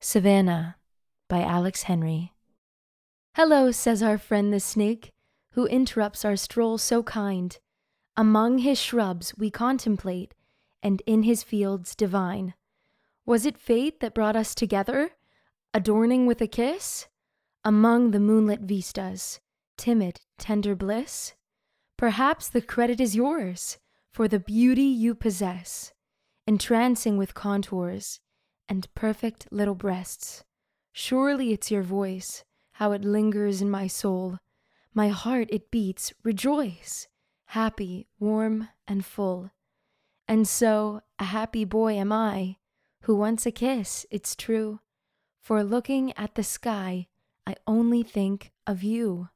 Savannah by Alex Henry. Hello, says our friend the snake, who interrupts our stroll so kind. Among his shrubs we contemplate, and in his fields divine. Was it fate that brought us together, adorning with a kiss? Among the moonlit vistas, timid, tender bliss? Perhaps the credit is yours, for the beauty you possess, entrancing with contours and perfect little breasts. Surely it's your voice, how it lingers in my soul. My heart it beats, rejoice, happy, warm, and full. And so, a happy boy am I, who wants a kiss, it's true. For looking at the sky, I only think of you.